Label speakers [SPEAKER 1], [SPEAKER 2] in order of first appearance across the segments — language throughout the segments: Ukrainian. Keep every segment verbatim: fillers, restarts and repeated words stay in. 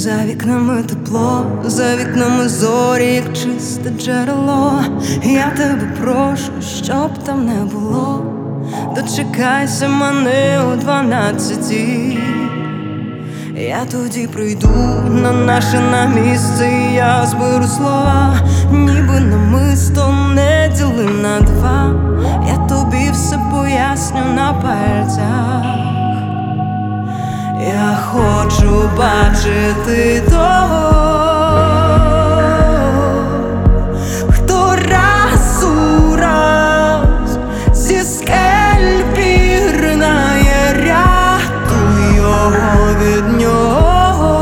[SPEAKER 1] За вікнами тепло, за вікнами зорі, як чисте джерело. Я тебе прошу, щоб там не було. Дочекайся мене о дванадцятій. Я тоді прийду на наше на місце, і я зберу слова, ніби намисто не діли на два. Я тобі все поясню на пальцях. Я хочу бачити того, хто раз у раз зі скель пірнає, рятуй його від нього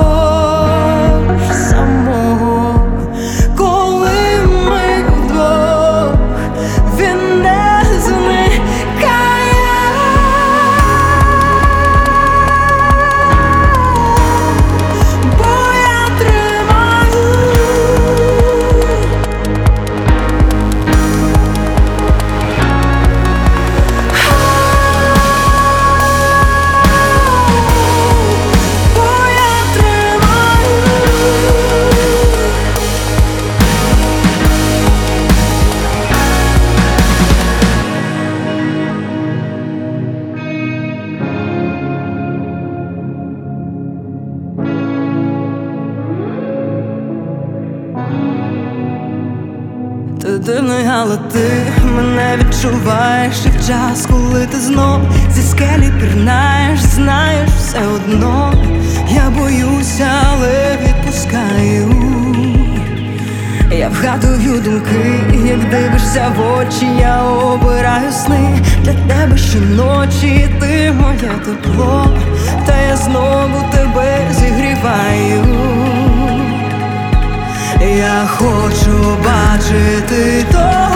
[SPEAKER 1] самого. Коли ми вдвох, він не зникає. Ти дивний, але ти мене відчуваєш. І в час, коли ти знов зі скелі пірнаєш, знаєш все одно, я боюся, але відпускаю. Я вгадую думки, як дивишся в очі, я обираю сни для тебе щоночі. Ти моє тепло, та я знову тебе зігріваю. Я хочу бачити то.